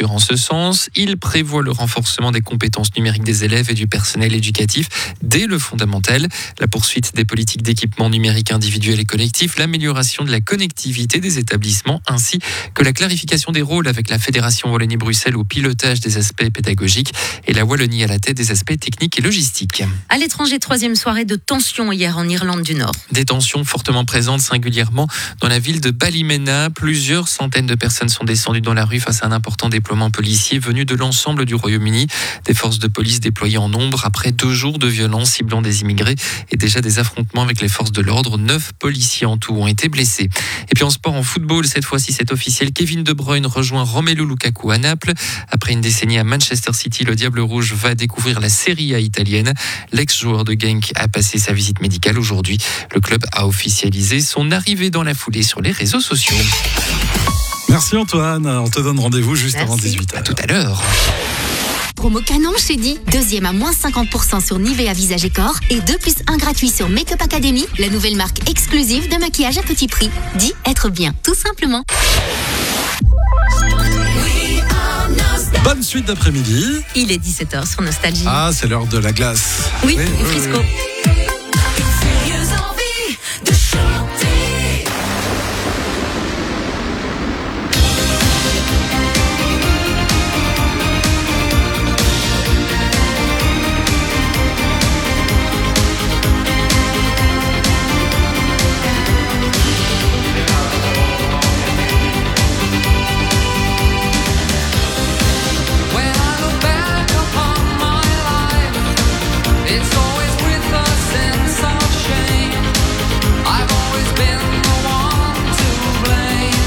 mesures en ce sens. Il prévoit le renforcement des compétences numériques des élèves et du personnel éducatif dès le fondamental, la poursuite des politiques d'équipement numérique individuel et collectif, l'amélioration de la connectivité des établissements ainsi que la clarification des rôles avec la Fédération Wallonie-Bruxelles au pilotage des aspects pédagogiques et la Wallonie à la tête des aspects techniques et logistiques. À l'étranger, 3e soirée de tension hier en Irlande du Nord. Des tensions fortement présentes singulièrement dans la ville de Ballymena. Plusieurs centaines de personnes sont descendues dans la rue face à un important déploiement policier venu de l'ensemble du Royaume-Uni. Des forces de police déployées en nombre après 2 jours de violence ciblant des immigrés et déjà des affrontements avec les forces de l'ordre. 9 policiers en tout ont été blessés. Et puis en sport, en football, cette fois-ci c'est officiel. Kevin De Bruyne rejoint Romelu Lukaku à Naples. Après une décennie à Manchester City, le Diable Rouge va découvrir la Serie A italienne. L'ex-joueur de Genk a passé sa visite médicale aujourd'hui. Le club a officialisé son arrivée dans la foulée sur les réseaux sociaux. Merci Antoine, on te donne rendez-vous juste avant 18h. À tout à l'heure. Promo canon chez Di. 2e à moins 50% sur Nivea Visage et Corps et 2 plus 1 gratuit sur Make-up Academy, la nouvelle marque exclusive de maquillage à petit prix. Di, être bien, tout simplement. Bonne suite d'après-midi. Il est 17h sur Nostalgie. Ah, c'est l'heure de la glace. Oui, Frisco. It's always with a sense of shame. I've always been the one to blame.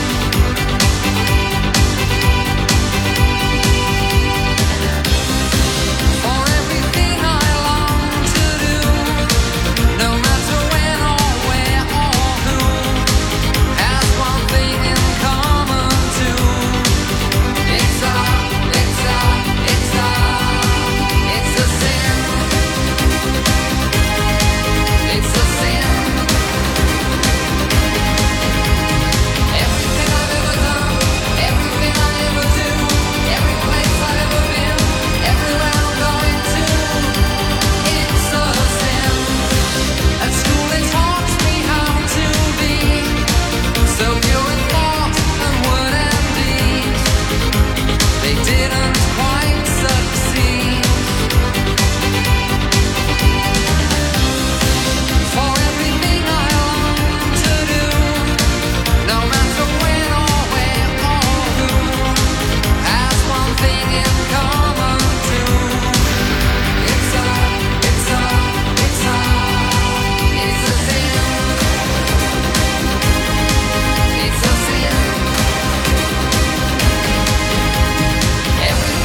For everything I long to do, no matter when or where or who, has one thing in common too. It's a sin. It's a sin. Everything I've ever done, everything I ever do, every place I've ever been, everywhere I'm going to, it's a sin. At school they taught me how to be so pure in thought and word and deed. They didn't quite succeed. For everything I long to do, no matter when or where or who, has one thing in common too. It's a sin. It's a sin. Everything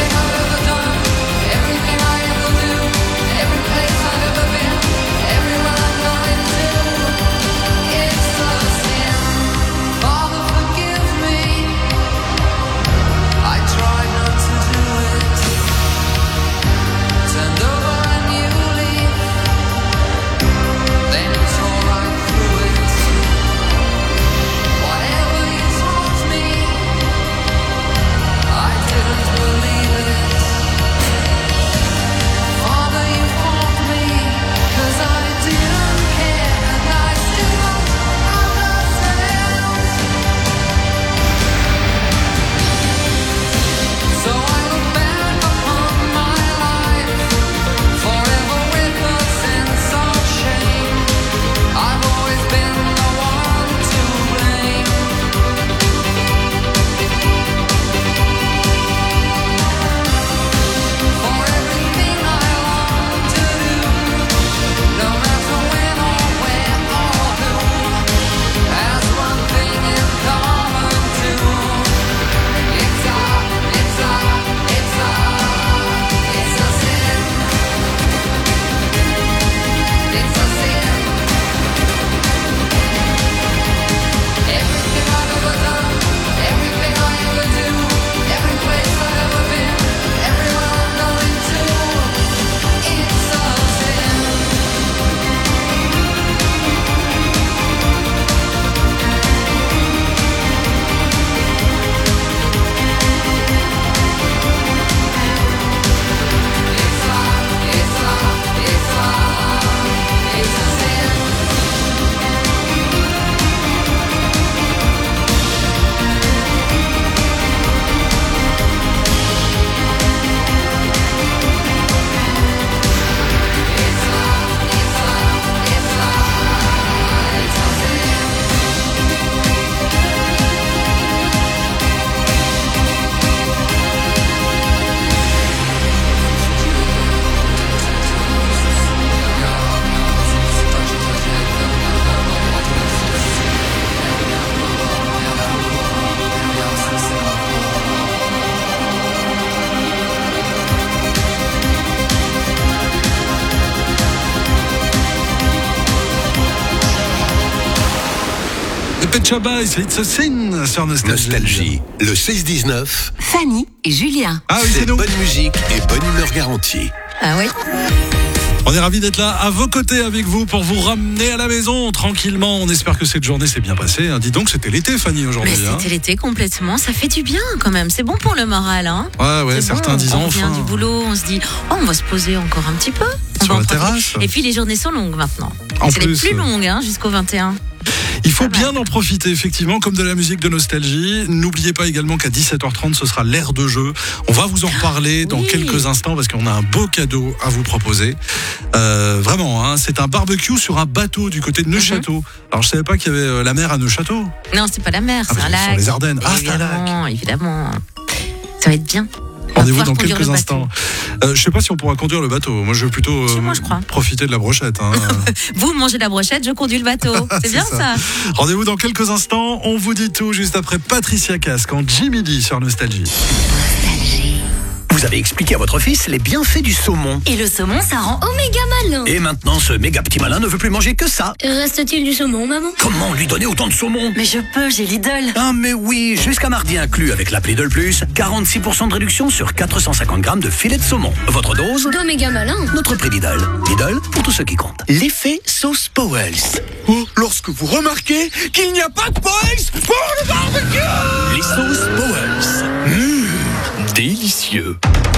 Pet Shop Boys, It's a Sin sur Nostalgie. Nostalgie, le 16-19. Fanny et Julien. Ah oui, c'est nous. Bonne musique et bonne humeur garantie. Ah oui. On est ravis d'être là à vos côtés avec vous pour vous ramener à la maison tranquillement. On espère que cette journée s'est bien passée. Dis donc, c'était l'été, Fanny, aujourd'hui. Mais c'était l'été complètement. Ça fait du bien quand même. C'est bon pour le moral. Hein. Ouais, C'est certains bon, disent on enfin. revient du boulot, on se dit on va se poser encore un petit peu. On Sur va en la profiter. terrasse. Et puis les journées sont longues maintenant. En C'est les plus, plus longues jusqu'au 21. Il faut Pas mal. bien en profiter, effectivement, comme de la musique de Nostalgie. N'oubliez pas également qu'à 17h30, ce sera l'heure de jeu. On va vous en reparler dans Oui. quelques instants parce qu'on a un beau cadeau à vous proposer. Vraiment, hein, c'est un barbecue sur un bateau du côté de Neuchâteau. Alors, je savais pas qu'il y avait la mer à Neuchâteau. Non, c'est pas la mer, c'est Ah, un mais lac. sur les Ardennes. Ah, c'est un lac. Évidemment. Ça va être bien. On va Rendez-vous pouvoir dans conduire quelques le bateau. instants. Je sais pas si on pourra conduire le bateau. Moi, je veux plutôt Si, moi, je crois. profiter de la brochette. Hein. Vous mangez la brochette, je conduis le bateau. C'est bien ça. Rendez-vous dans quelques instants. On vous dit tout juste après Patricia Casque en Jimmy D sur Nostalgie. Vous avez expliqué à votre fils les bienfaits du saumon. Et le saumon, ça rend oméga malin. Et maintenant, ce méga petit malin ne veut plus manger que ça. Reste-t-il du saumon, maman? Comment lui donner autant de saumon? Mais je peux, j'ai Lidl. Ah mais oui, jusqu'à mardi inclus avec l'appli Lidl Plus, 46% de réduction sur 450 grammes de filet de saumon. Votre dose? D'oméga malin. Notre prix Lidl. Lidl pour tous ceux qui comptent. L'effet sauce Powell's. Oh, lorsque vous remarquez qu'il n'y a pas de Powell's pour le barbecue! Les sauces Powell's. Délicieux.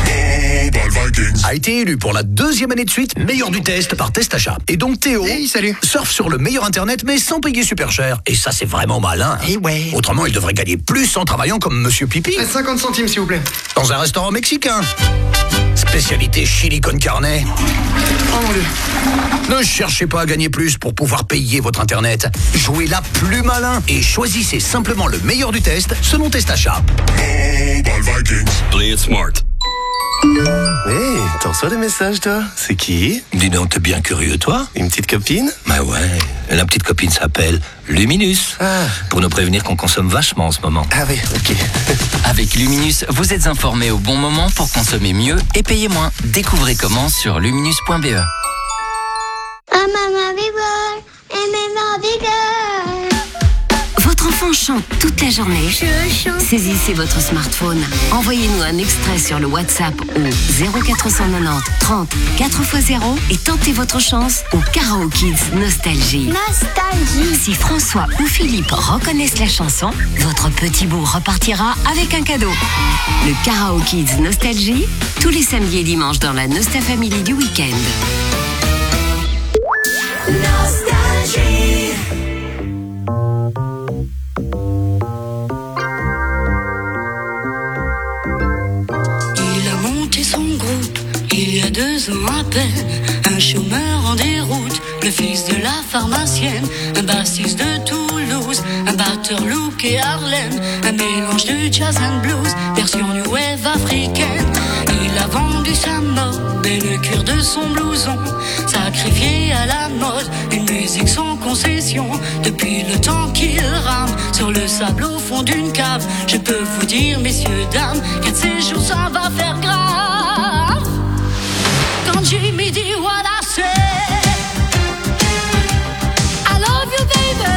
A été élu pour la 2e année de suite meilleur du test par Test Achat. Et donc Théo surfe sur le meilleur internet mais sans payer super cher. Et ça c'est vraiment malin. Eh ouais. Autrement il devrait gagner plus en travaillant comme Monsieur Pipi 50 centimes, s'il vous plaît. dans un restaurant mexicain. Spécialité chili con carne. Oh mon Dieu. Ne cherchez pas à gagner plus pour pouvoir payer votre internet. Jouez la plus malin et choisissez simplement le meilleur du test selon Test Achat. Play it smart. Hé, t'en reçois des messages, toi? C'est qui? Dis donc, t'es bien curieux, toi? Une petite copine? Bah ouais, la petite copine s'appelle Luminus. Ah. Pour nous prévenir qu'on consomme vachement en ce moment. Ah oui, ok. Avec Luminus, vous êtes informé au bon moment pour consommer mieux et payer moins. Découvrez comment sur luminus.be. I'm a Barbie girl, I'm a Barbie girl. Votre enfant chante toute la journée. Je chante. Saisissez votre smartphone. Envoyez-nous un extrait sur le WhatsApp au 0490 30 4x0 et tentez votre chance au Karaoke Kids Nostalgie. Nostalgie. Si François ou Philippe reconnaissent la chanson, votre petit bout repartira avec un cadeau. Le Karaoke Kids Nostalgie, tous les samedis et dimanches dans la Nosta Family du week-end. Il a monté son groupe il y a 2 ans à peine. Un chômeur en déroute, le fils de la pharmacienne. Un bassiste de Toulouse, un batteur look et Harlem. Un mélange de jazz and blues, version new wave africaine. Il a vendu sa mob et le cuir de son blouson. Sacrifié à la mode, une musique sans concession. Depuis le temps qu'il rame sur le sable au fond d'une cave. Je peux vous dire, messieurs, dames, qu'un de ces jours ça va faire grave. Quand Jimmy dit what I say, I love you baby.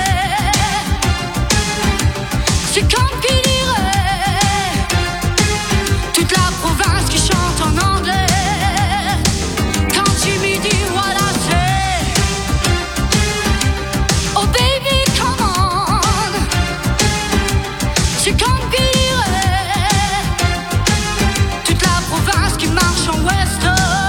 C'est comme qui dirait toute la province qui chante en anglais. Quand Jimmy dit what I say, oh baby come on. C'est comme qui dirait toute la province qui marche en western.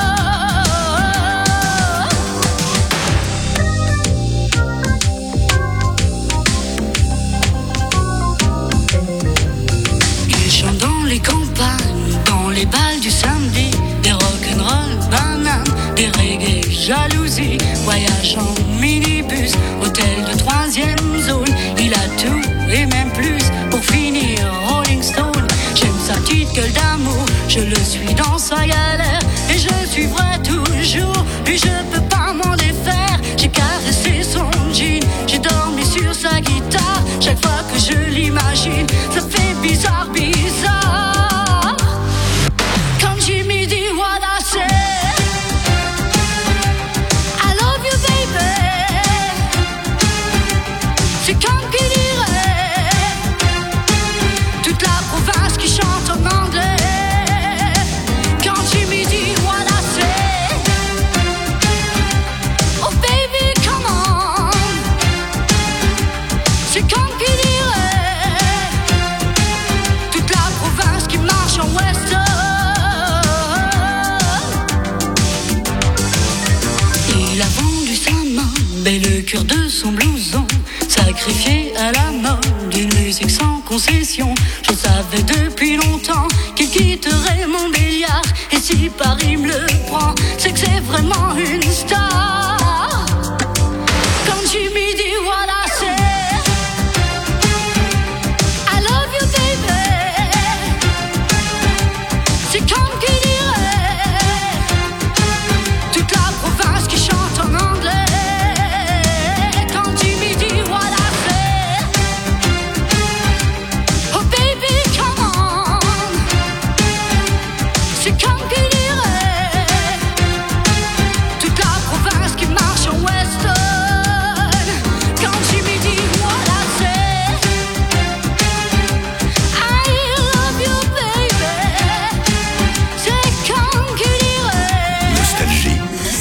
Il chante dans les campagnes, dans les balles du samedi, des rock'n'roll bananes, des reggae jalousie, voyage en minibus, hôtel de 3e zone. Il a tout et même plus pour finir Rolling Stone. J'aime sa petite gueule d'amour, je le suis dans sa galère et je suivrai toujours. Lui je peux pas m'en défaire. J'ai caressé son jean, j'ai dormi sur sa guitare. Chaque fois que je l'imagine, ça fait bizarre, bizarre. Quand Jimmy dit what I say, I love you baby. C'est comme qui dirait son blouson, sacrifié à la mode d'une musique sans concession. Je savais depuis longtemps qu'il quitterait mon Béliard. Et si Paris me le prend, c'est que c'est vraiment une star. Quand Jimmy dit voilà c'est I love you baby, c'est comme qui dirait toute la province qui chante en anglais. Quand Jimmy dit voilà c'est oh baby come on, c'est comme qui dirait toute la province qui marche en western. Quand Jimmy dit voilà c'est I love you baby, c'est comme qui dirait Nostalgie.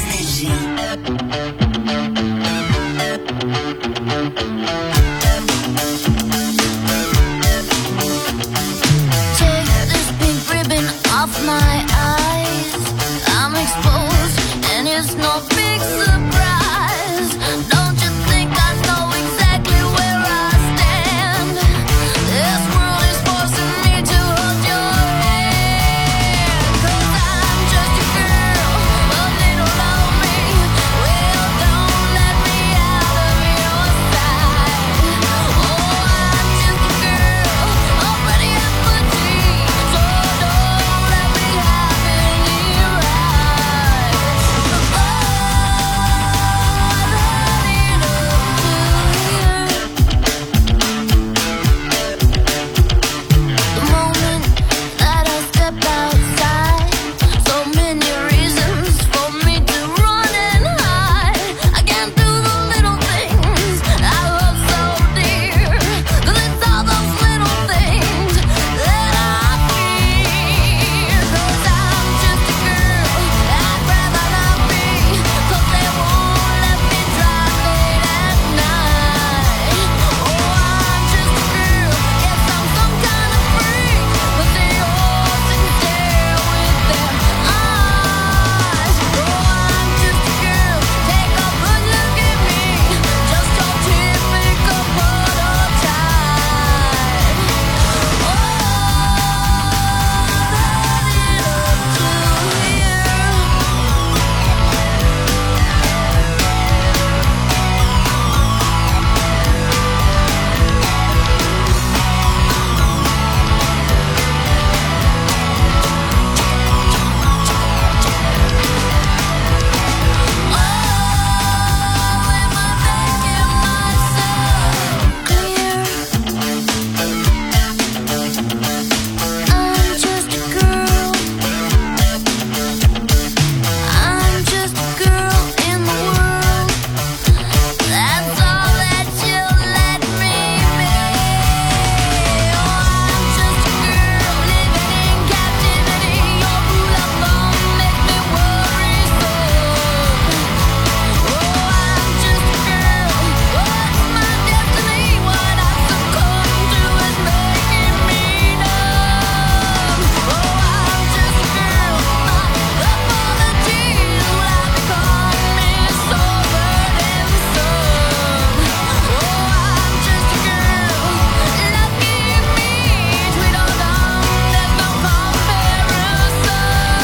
Take this pink ribbon off my eyes. I'm exposed, and it's no big surprise. Don't you think I know exactly where I stand? This world is forcing me to hold your hand. 'Cause I'm just a girl, a little lonely. Well, don't let me out of your sight. Oh, I'm just a girl, already at my dreams. So don't let me have any rights. Oh, the moment that I step outside, so many reasons for me to run and hide. I can't do the little things I love so dear, 'cause it's all those little things that I fear. 'Cause I'm just a girl, I'd rather not be, 'cause they won't let me drive late at night. Oh, I'm just a girl, guess I'm some kind of freak, but they all sit and stare with their eyes. Oh, I'm just a girl, take a good look at me, just your typical prototype. Oh, I'm just a girl. I'm just a girl in the world. That's all that you'll let me be. Oh, I'm just a girl living in captivity. Your rule of law makes me worry so. Oh, I'm just a girl. What's my destiny? What I've succumbed to is making me numb. Oh, I'm just a girl. My apologies will have become me sober and some. Oh, I'm just a girl. Lucky me, sweet old dawn, there's no comparison.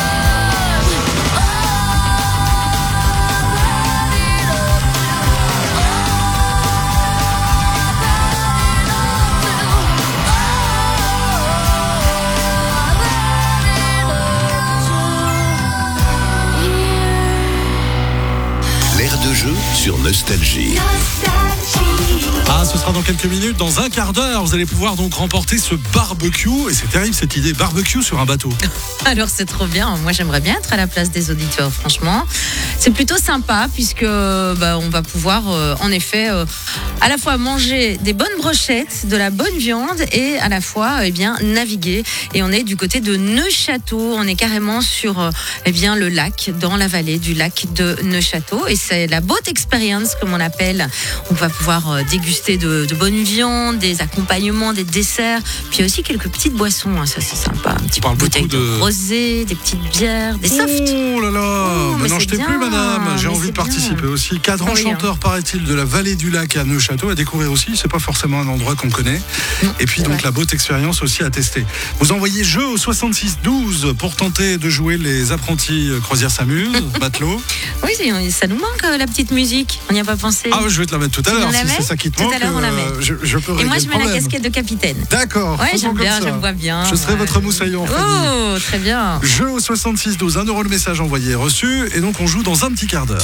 L'air de jeu sur Nostalgie. Ah, ce sera dans quelques minutes, dans un quart d'heure, vous allez pouvoir donc remporter ce barbecue. Et c'est terrible cette idée, barbecue sur un bateau. Alors c'est trop bien, moi j'aimerais bien être à la place des auditeurs, franchement. C'est plutôt sympa puisque on va pouvoir en effet à la fois manger des bonnes brochettes, de la bonne viande et à la fois naviguer. Et on est du côté de Neufchâteau, on est carrément sur le lac, dans la vallée du lac de Neufchâteau. Et c'est la boat experience comme on appelle. On va pouvoir déguster de bonnes viandes, des accompagnements, des desserts, puis aussi quelques petites boissons, hein, ça c'est sympa. Un petit bouteille de rosé, des petites bières, des softs. Oh là là, mais n'en c'est jetez bien. plus maintenant. madame, j'ai mais envie c'est de participer bien. aussi. Cadre Ah oui, enchanteur, paraît-il, de la vallée du lac à Neuchâteau à découvrir aussi. C'est pas forcément un endroit qu'on connaît. Et puis c'est donc vrai. la beauté expérience aussi à tester. Vous envoyez jeu au 6612 pour tenter de jouer les apprentis croisière s'amuse, matelot. Oui, ça nous manque la petite musique. On n'y a pas pensé. Ah, je vais te la mettre tout à Tu l'heure. nous la Si mets c'est ça qui te Tout manque, à l'heure, on la met. je peux Et régler moi, le je mets la problème. casquette de capitaine. D'accord. Ouais, faisons j'aime comme bien, ça. j'aime bien. Je serai ouais. votre moussaillon, Fanny. Oh, très bien. Jeu au 6612, 1 € le message envoyé et reçu. Et donc on joue dans un petit quart d'heure.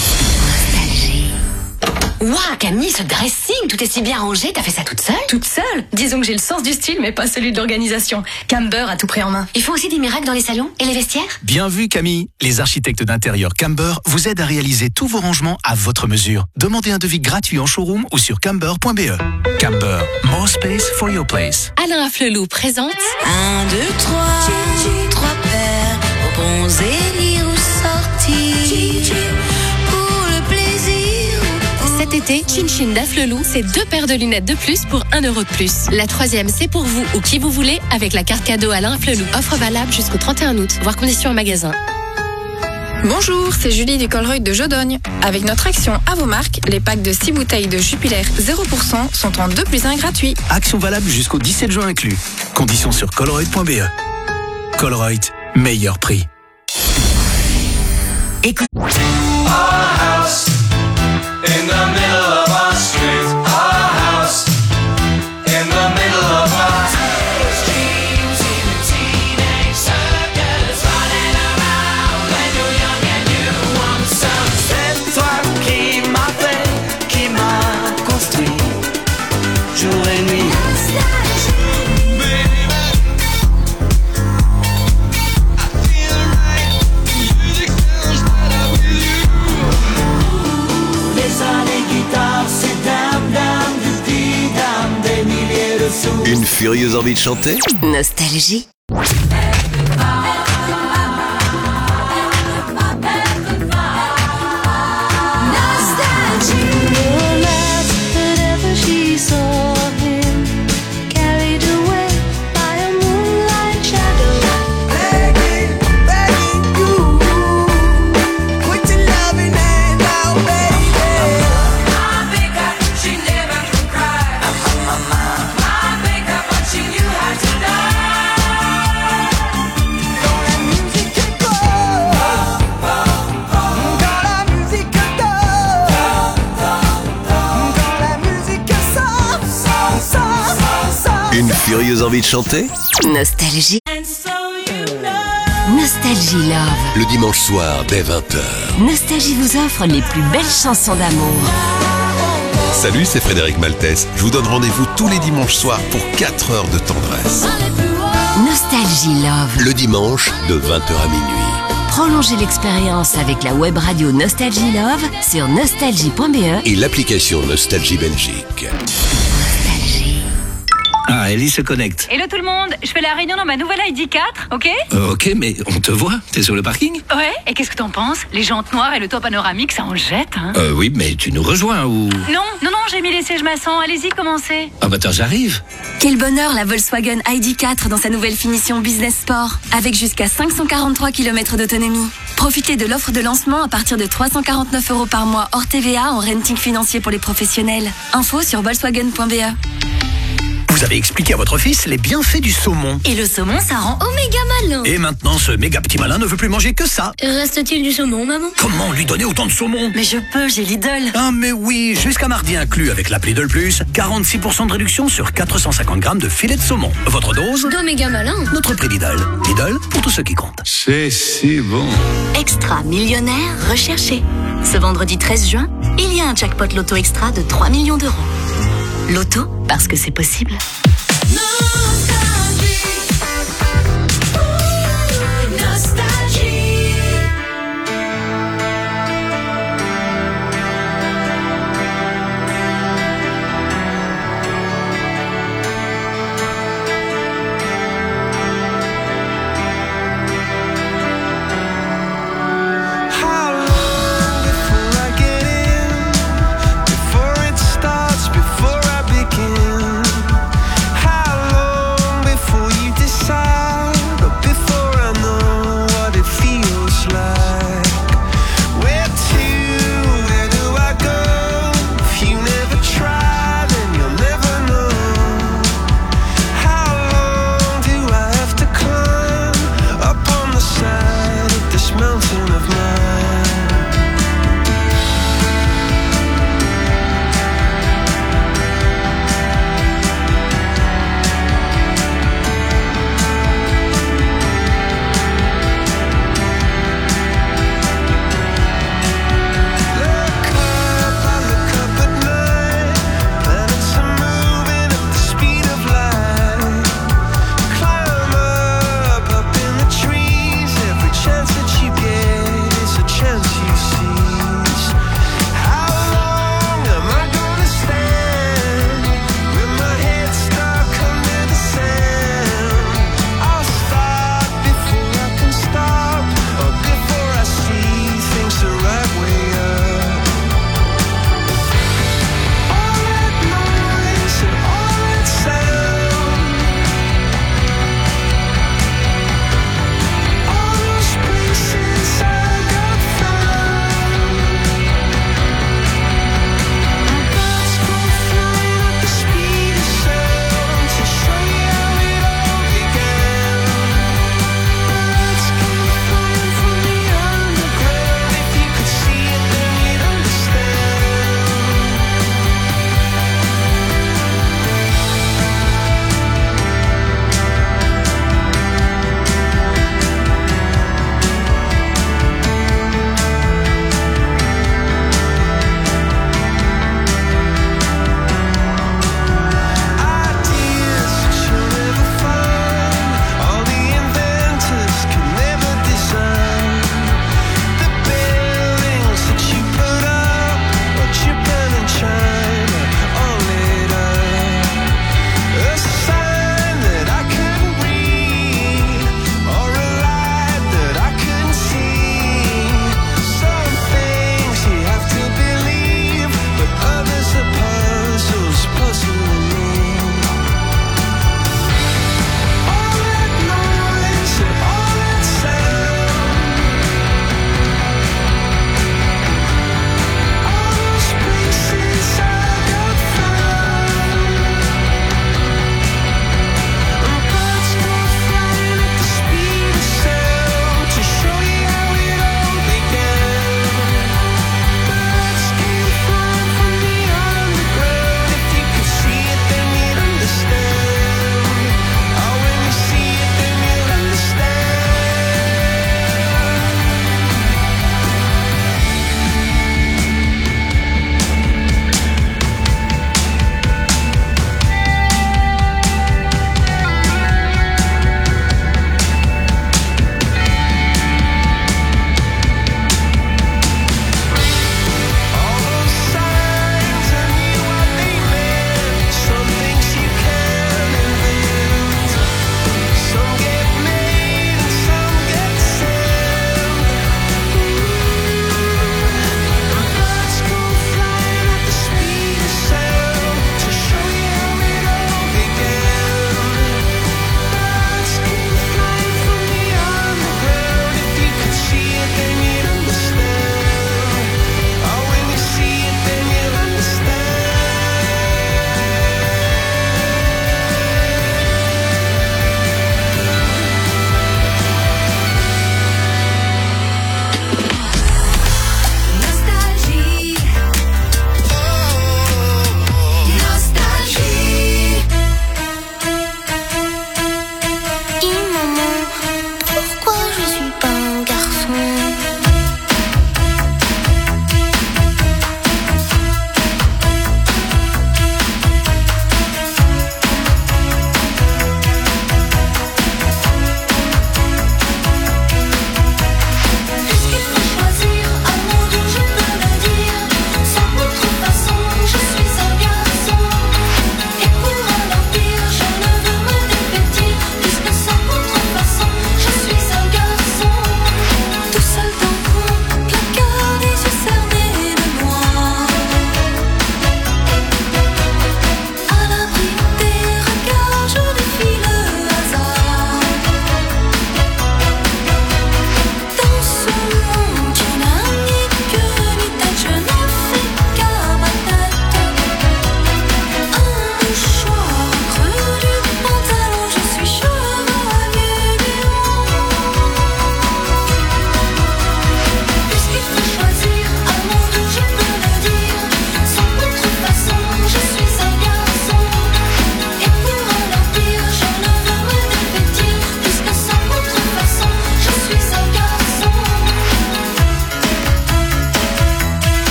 Ouah, Camille, ce dressing, tout est si bien rangé, t'as fait ça toute seule? Toute seule? Disons que j'ai le sens du style, mais pas celui de l'organisation. Camber a tout pris en main. Ils font aussi des miracles dans les salons et les vestiaires? Bien vu, Camille. Les architectes d'intérieur Camber vous aident à réaliser tous vos rangements à votre mesure. Demandez un devis gratuit en showroom ou sur camber.be. Camber, more space for your place. Alain Afflelou présente 1, 2, 3, 3 paires, aux bons élire ou sortir, pour le plaisir. cet été, Chin Chin d'Afflelou, c'est 2 paires de lunettes de plus pour 1 € de plus. La 3e, c'est pour vous ou qui vous voulez avec la carte cadeau Alain Afflelou. Offre valable jusqu'au 31 août. Voir conditions en magasin. Bonjour, c'est Julie du Colruyt de Jodogne. Avec notre action à vos marques, les packs de 6 bouteilles de Jupiler 0% sont en 2 plus 1 gratuit. Action valable jusqu'au 17 juin inclus. Conditions sur colruyt.be. Colruyt, meilleur prix. Écoute. In the middle of our street, our house. In the middle of our dreams, in a teenage circus, running around when you're young and you want some. C'est toi qui m'a fait, qui m'a construit, jour et nuit. Une furieuse envie de chanter? Nostalgie. Une furieuse envie de chanter? Nostalgie. Nostalgie Love. Le dimanche soir dès 20h. Nostalgie vous offre les plus belles chansons d'amour. Salut, c'est Frédéric Maltès. Je vous donne rendez-vous tous les dimanches soirs pour 4 heures de tendresse. Nostalgie Love. Le dimanche de 20h à minuit. Prolongez l'expérience avec la web radio Nostalgie Love sur nostalgie.be Et l'application Nostalgie Belgique. Ah, Ellie se connecte. Hello tout le monde, je fais la réunion dans ma nouvelle ID 4, ok? Ok, mais on te voit. T'es sur le parking? Ouais, et qu'est-ce que t'en penses? Les jantes noires et le toit panoramique, ça en jette, hein? Oui, mais tu nous rejoins ou... Non, j'ai mis les sièges maçons, allez-y, commencez. Ah bah attends, j'arrive. Quel bonheur la Volkswagen ID4 dans sa nouvelle finition Business Sport, avec jusqu'à 543 km d'autonomie. Profitez de l'offre de lancement à partir de 349 € par mois hors TVA en renting financier pour les professionnels. Info sur volkswagen.be. Vous avez expliqué à votre fils les bienfaits du saumon. Et le saumon, ça rend oméga malin. Et maintenant, ce méga petit malin ne veut plus manger que ça. Reste-t-il du saumon, maman? Comment lui donner autant de saumon? Mais je peux, j'ai Lidl. Ah mais oui, jusqu'à mardi inclus avec l'appli Lidl Plus, 46% de réduction sur 450 grammes de filet de saumon. Votre dose? D'oméga malin. Notre prix Lidl. Lidl, pour tous ceux qui comptent. C'est si bon. Extra millionnaire recherché. Ce vendredi 13 juin, il y a un jackpot loto extra de 3 millions d'euros. Loto, parce que c'est possible.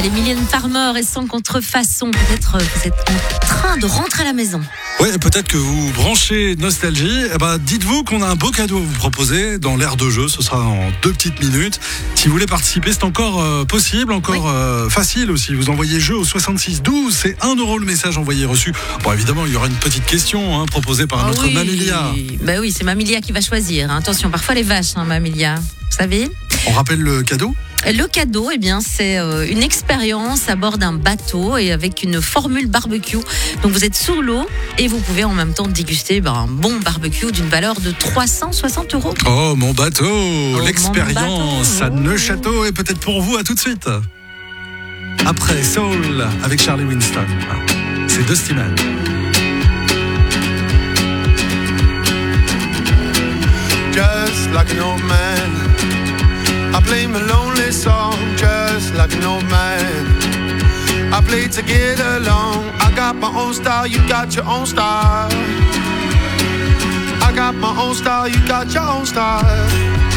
Allez, Mylène Farmer et Sans contrefaçon. Peut-être vous êtes en train de rentrer à la maison. Ouais, peut-être que vous branchez Nostalgie. Eh ben, dites-vous qu'on a un beau cadeau à vous proposer dans l'aire de jeu. Ce sera en 2 petites minutes. Si vous voulez participer, c'est encore possible, encore facile aussi. Vous envoyez jeu au 66 12. C'est 1 € le message envoyé reçu. Bon, évidemment, il y aura une petite question proposée par notre Mamilia. Bah oui, c'est Mamilia qui va choisir. Attention, parfois les vaches, Mamilia. Vous savez ? On rappelle le cadeau ? Le cadeau, eh bien, c'est une expérience à bord d'un bateau et avec une formule barbecue. Donc vous êtes sur l'eau et vous pouvez en même temps déguster un bon barbecue d'une valeur de 360 €. Oh, mon bateau, l'expérience à Neuchâteau est peut-être pour vous. À tout de suite. Après Soul avec Charlie Winston, c'est Dusty Man. Just like an old man, I play my lonely song. Just like an old man, I play to get along. I got my own style, you got your own style. I got my own style, you got your own style.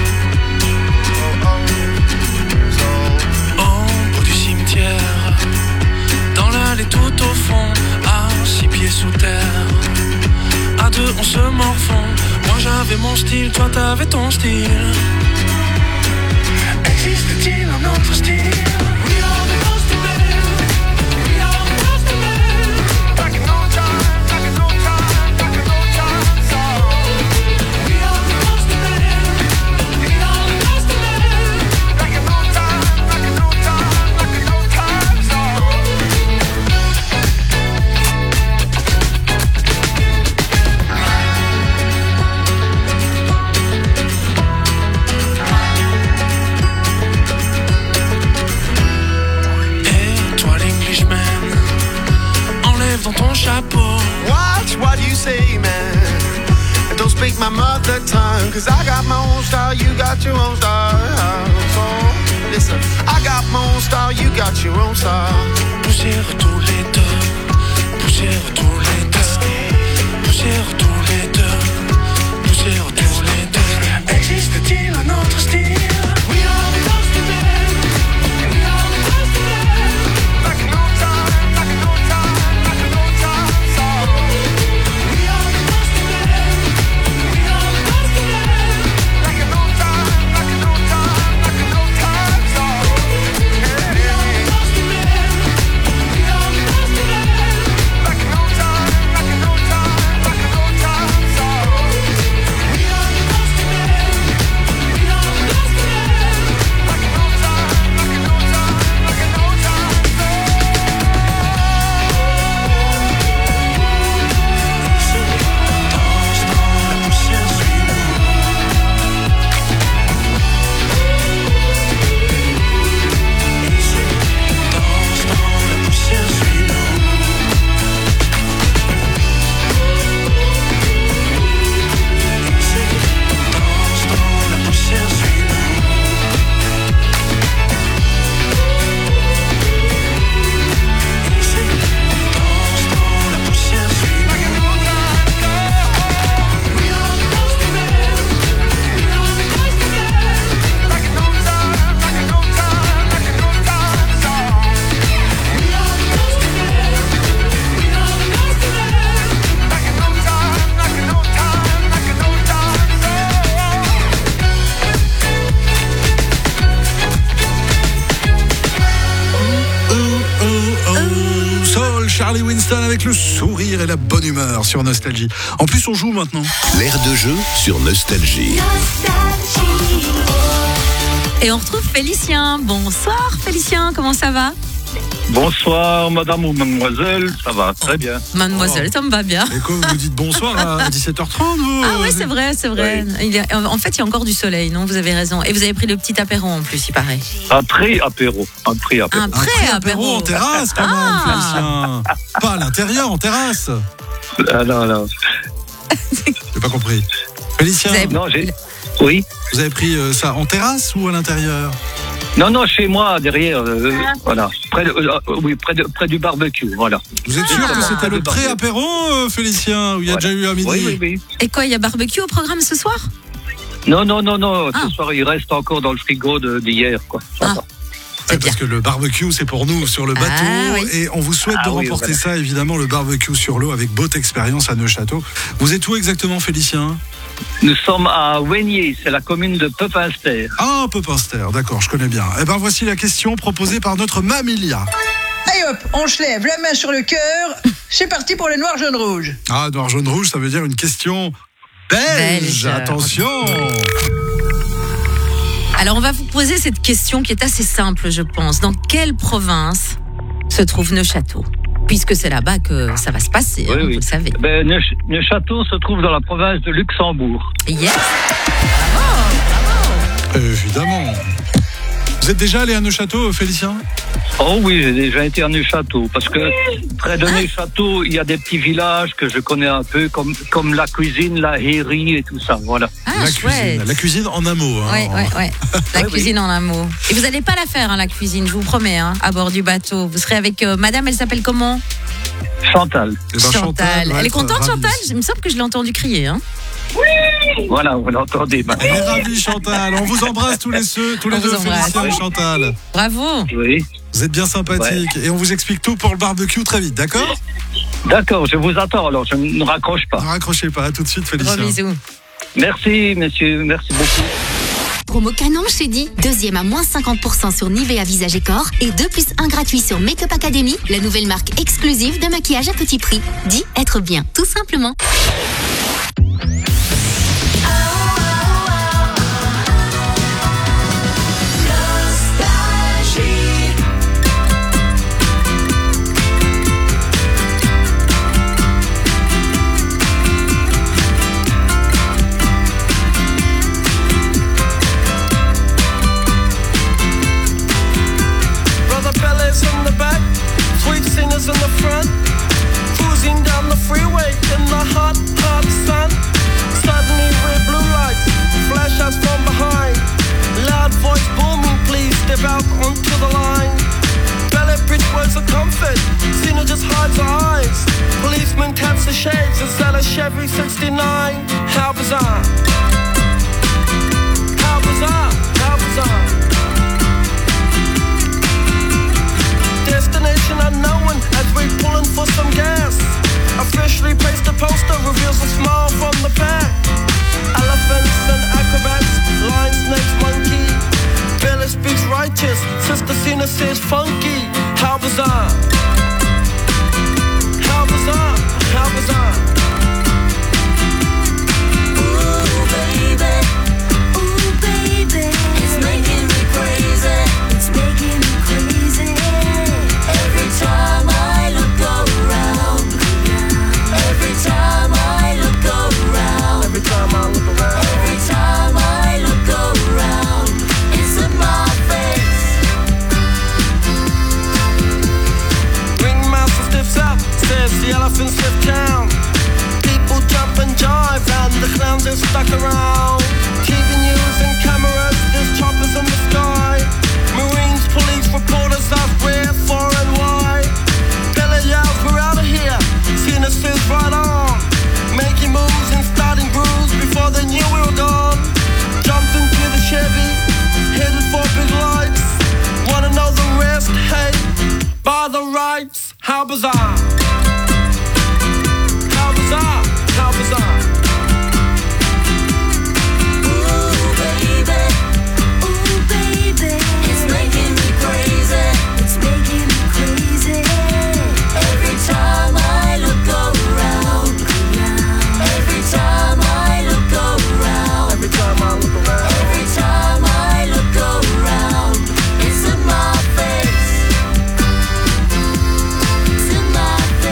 Au bout du cimetière, dans l'allée tout au fond, à 6 pieds sous terre. À 2 on se morfond. Moi j'avais mon style, toi t'avais ton style. Existe-t-il un autre style? We are the Dusty Men. We are the Dusty Men. Back in old time, back in old time, back in old time song. We are the Dusty Men. We are the Dusty Men. Back in old time, back in old time, back in old time song. Dans ton chapeau. Watch what you say, man. And don't speak my mother tongue. Cause I got my own style, you got your own style. So, listen, I got my own style, you got your own style. Poussière tous les deux. Poussière tous les deux. Poussière tous les deux. Poussière tous les deux. Existe-t-il un autre style? We are the Dusty Men. We are the Dusty Men. Back in old time, back in old time. Charlie Winston avec le sourire et la bonne humeur sur Nostalgie. En plus, on joue maintenant. L'air de jeu sur Nostalgie. Et on retrouve Félicien. Bonsoir Félicien, comment ça va? Bonsoir madame ou mademoiselle, ça va très bien. Mademoiselle, ça me va bien. Et quand vous dites bonsoir à 17h30 vous Ah ouais, c'est vrai, c'est vrai. Oui. En fait, il y a encore du soleil, non? Vous avez raison. Et vous avez pris le petit apéro en plus, il paraît. Un pré-apéro. Un pré-apéro en terrasse quand même, Félicien. Pas à l'intérieur, en terrasse. Non. J'ai pas compris. Félicien. Oui. Vous avez pris ça en terrasse ou à l'intérieur? Non, chez moi, derrière, voilà, près du barbecue, voilà. Vous êtes sûr que c'était le pré-apéro, Félicien, où il y a déjà eu à midi? Oui. Et quoi, il y a barbecue au programme ce soir? Non, ce soir, il reste encore dans le frigo d'hier, quoi. C'est bien. Parce que le barbecue, c'est pour nous sur le bateau. oui. Et on vous souhaite Ah de oui, remporter voilà. ça, évidemment, le barbecue sur l'eau avec Boat Experience à Neuchâteau. Vous êtes où exactement, Félicien? Nous sommes à Weignier, c'est la commune de Pepinster. Ah, Pepinster, d'accord, je connais bien. Eh ben, voici la question proposée par notre Mamilia. Allez hop, on se lève, la main sur le cœur. C'est parti pour le noir, jaune, rouge. Ah, noir, jaune, rouge, ça veut dire une question belge. Attention. Alors, on va vous poser cette question qui est assez simple, je pense. Dans quelle province se trouve Neuchâteau? Puisque c'est là-bas que ça va se passer, hein, vous le savez. Ben, Neuchâteau se trouve dans la province de Luxembourg. Yes. Évidemment. Vous êtes déjà allé à Neuchâteau, Félicien? Oh oui, j'ai déjà été à Neuchâteau, parce que près de Neuchâteau, il y a des petits villages que je connais un peu, comme la cuisine, la Héry et tout ça, voilà. La cuisine en un mot. Hein. Ouais. La cuisine en un mot. Et vous n'allez pas la faire, hein, la cuisine, je vous promets, hein, à bord du bateau. Vous serez avec madame, elle s'appelle comment? Chantal. Chantal. Elle est contente, Chantal? Il me semble que je l'ai entendue crier. Hein. Voilà, vous l'entendez. Elle est ravie, Chantal. On vous embrasse tous les deux, Félicien et Chantal. Bravo. Oui. Vous êtes bien sympathiques et on vous explique tout pour le barbecue très vite, d'accord? D'accord, je vous attends, alors je ne raccroche pas. Ne raccrochez pas, à tout de suite, Félicien. Gros bisous. Merci, messieurs, merci beaucoup. Promo canon chez Di. Deuxième à moins 50% sur Nivea Visage et Corps. Et 2+1 gratuit sur Make-up Academy, la nouvelle marque exclusive de maquillage à petit prix. Di, être bien, tout simplement. Brother Bellas in the back, sweet singers in the front, cruising down the freeway in the hot, hot sun. Suddenly red blue lights flash us from behind. Loud voice booming, please step out onto the line. Ballet bridge words of comfort, Cena just hides her eyes. Policeman taps the shades, is that a Chevy 69? How bizarre. How bizarre, how bizarre. Destination unknown as we're pulling for some gas. Officially placed a poster reveals a smile from the back. Elephants and acrobats, lion, snakes, monkey. Billy speaks righteous, Sister Cena says funky. How bizarre. How bizarre, how bizarre. Ooh, baby, it's making me crazy. It's making me crazy. Every time I look around. Every time I look around. Every time I look around. Every time I look around. It's in my face. Ringmaster stiffs up, says the elephants lift town. People jump and jive and the clowns are stuck around. TV news and cameras, there's choppers in the sky. Marines, police, reporters ask where, far and wide. Billy yells, we're out of here. Cena says right on. Making moves and starting grooves before they knew we were gone. Jumped into the Chevy, headed for big lights. Wanna know the rest? Hey, by the rights. How bizarre. How bizarre. How bizarre. Ooh, baby, it's making me crazy. It's making me crazy. Every time I look around. Every time I look around. Every time I look around. Every time I look around. It's in my face. It's in my face.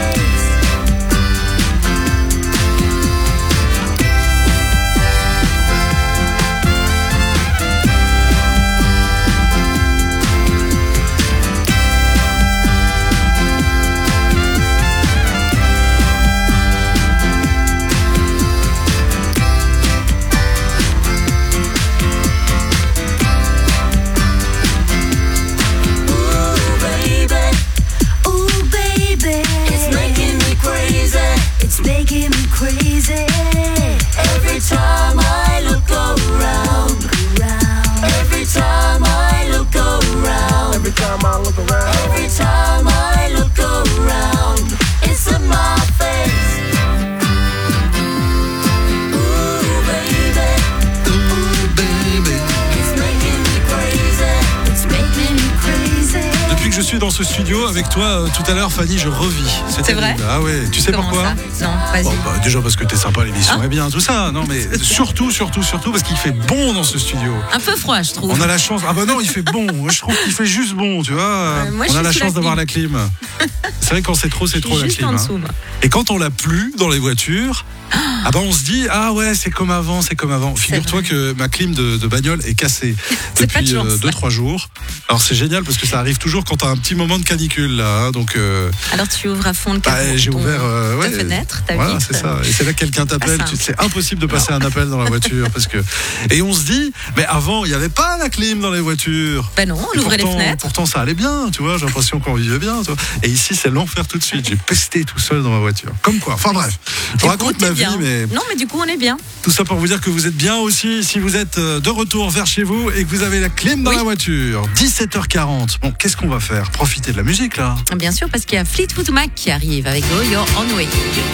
ce studio avec toi tout à l'heure, Fanny, je revis. C'est vrai? Ah ouais, tu sais Comment pourquoi? ça? Non, vas-y. Bon, bah, déjà parce que t'es sympa, l'émission est bien, tout ça. Non, mais surtout parce qu'il fait bon dans ce studio. Un peu froid, je trouve. On a la chance. Ah bah non, il fait bon. Moi, je trouve qu'il fait juste bon, tu vois. moi, je on a suis la sous chance la d'avoir la clim. C'est vrai que quand c'est trop la Juste clim. en dessous, moi. Et quand on l'a plus dans les voitures, ah bah on se dit ah ouais, c'est comme avant. Figure-toi que ma clim de bagnole est cassée depuis 2-3 jours. Alors c'est génial parce que ça arrive toujours quand t'as un petit moment de canicule là. Hein, donc alors tu ouvres à fond le capot. j'ai ouvert ta fenêtre, ta voilà, vitre. c'est ça. Et c'est là que quelqu'un t'appelle. C'est impossible de passer un appel dans la voiture parce que. Et on se dit, mais avant il n'y avait pas la clim dans les voitures. Ben non, on ouvrait les fenêtres. Pourtant ça allait bien, tu vois. J'ai l'impression qu'on vivait bien. Tu vois. Et ici c'est l'enfer tout de suite. J'ai pesté tout seul dans ma voiture. Comme quoi. Enfin bref. Je vous raconte ma vie, mais. Non, mais du coup on est bien. Tout ça pour vous dire que vous êtes bien aussi si vous êtes de retour vers chez vous et que vous avez la clim dans la voiture. 17h40. Bon, qu'est-ce qu'on va faire? Profiter de la musique là. Bien sûr, parce qu'il y a Fleetwood Mac qui arrive avec Go Your Own Way.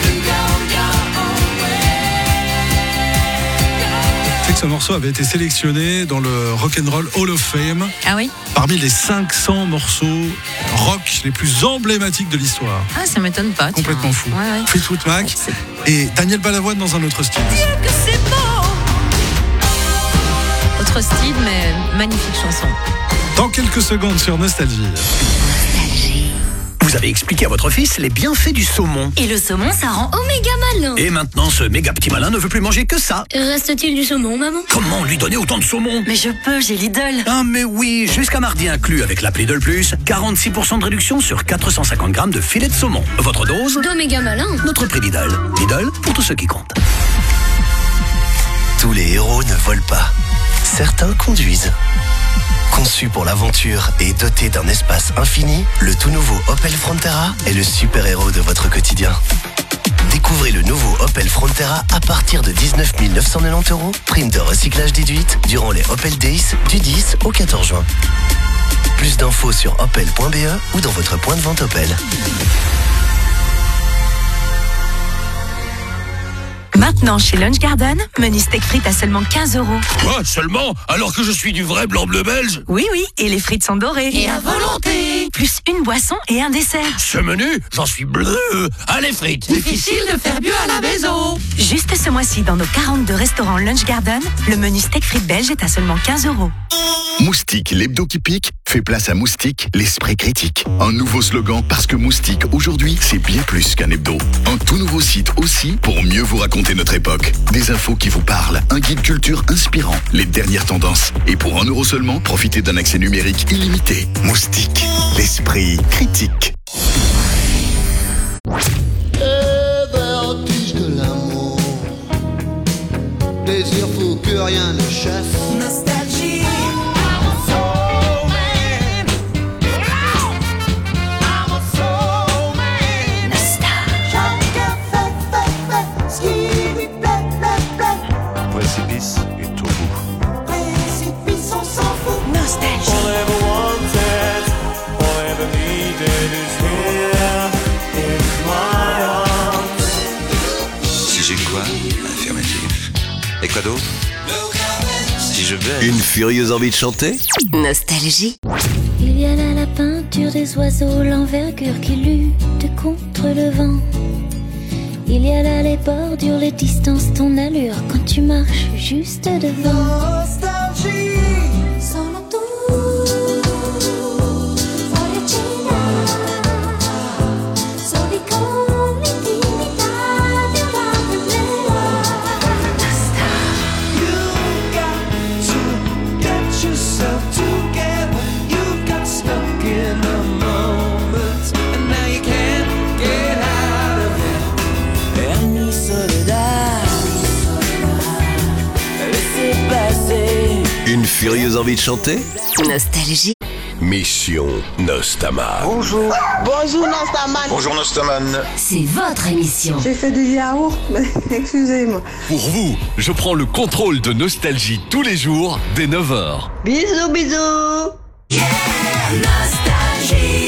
Tu sais que ce morceau avait été sélectionné dans le Rock'n'Roll Hall of Fame. Ah oui? Parmi les 500 morceaux rock les plus emblématiques de l'histoire. Ah, ça m'étonne pas. Complètement fou. Ouais. Fleetwood Mac et Daniel Balavoine dans un autre style. Dieu que c'est beau! Autre style, mais magnifique chanson. Dans quelques secondes sur Nostalgie. Vous avez expliqué à votre fils les bienfaits du saumon. Et le saumon, ça rend oméga malin. Et maintenant, ce méga petit malin ne veut plus manger que ça. Reste-t-il du saumon, maman? Comment lui donner autant de saumon? Mais je peux, j'ai Lidl. Ah mais oui, jusqu'à mardi inclus avec l'appli Lidl Plus, 46% de réduction sur 450 grammes de filet de saumon. Votre dose d'oméga malin. Notre prix Lidl. Lidl, pour tous ceux qui comptent. Tous les héros ne volent pas. Certains conduisent. Conçu pour l'aventure et doté d'un espace infini, le tout nouveau Opel Frontera est le super-héros de votre quotidien. Découvrez le nouveau Opel Frontera à partir de 19 990 €, prime de recyclage déduite durant les Opel Days du 10 au 14 juin. Plus d'infos sur opel.be ou dans votre point de vente Opel. Maintenant, chez Lunch Garden, menu steak frites à seulement 15 €. Quoi, seulement? Alors que je suis du vrai blanc-bleu belge? Oui, et les frites sont dorées. Et à volonté. Plus une boisson et un dessert. Ce menu, j'en suis bleu. Allez, frites. Difficile de faire mieux à la maison. Juste ce mois-ci, dans nos 42 restaurants Lunch Garden, le menu steak frites belge est à seulement 15 €. Moustique, l'hebdo qui pique, fait place à Moustique, l'esprit critique. Un nouveau slogan parce que Moustique, aujourd'hui, c'est bien plus qu'un hebdo. Un tout nouveau site aussi pour mieux vous raconter notre époque. Des infos qui vous parlent, un guide culture inspirant, les dernières tendances. Et pour 1 € seulement, profitez d'un accès numérique illimité. Moustique, l'esprit critique. Vertige de l'amour, désir fou que rien ne chasse. Nostalgie. Précipice est au bout. Précipice, on s'en fout. Nostalgie. All ever wanted, all ever needed is here in my arms. Si j'ai quoi? Affirmatif. Et quoi d'autre? Si je vais. Une furieuse envie de chanter? Nostalgie. Il y a là la peinture des oiseaux, l'envergure qui lutte contre le vent. Il y a là les bordures, les distances, ton allure quand tu marches juste devant. Nostalgie. Sono tu, Fogliacina, soli con l'intimità di una primavera. You got to get yourself together. You got stuck in a moment, and now you can't get out of it. En mi soledad, laissez passer. Une furieuse envie de chanter? Nostalgie. Mission Nostaman. Bonjour. Bonjour Nostaman. Bonjour Nostaman. C'est votre émission. J'ai fait du yaourt, mais excusez-moi. Pour vous, je prends le contrôle de Nostalgie tous les jours dès 9h. Bisous, bisous. Nostalgie.